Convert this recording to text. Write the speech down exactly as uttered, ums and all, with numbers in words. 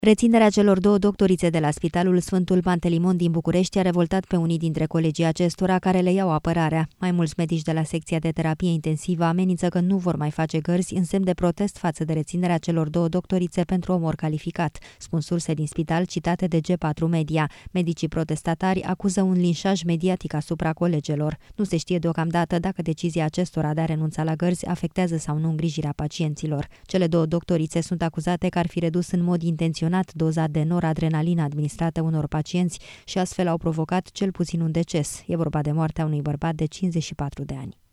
Reținerea celor două doctorițe de la Spitalul Sfântul Pantelimon din București a revoltat pe unii dintre colegii acestora care le iau apărarea. Mai mulți medici de la secția de terapie intensivă amenință că nu vor mai face gărzi în semn de protest față de reținerea celor două doctorițe pentru omor calificat, spun surse din spital citate de G patru Media. Medicii protestatari acuză un linșaj mediatic asupra colegelor. Nu se știe deocamdată dacă decizia acestora de a renunța la gărzi afectează sau nu îngrijirea pacienților. Cele două doctorițe sunt acuzate că ar fi redus în mod intenționat doza de noradrenalină administrată unor pacienți și astfel au provocat cel puțin un deces. E vorba de moartea unui bărbat de cincizeci și patru de ani.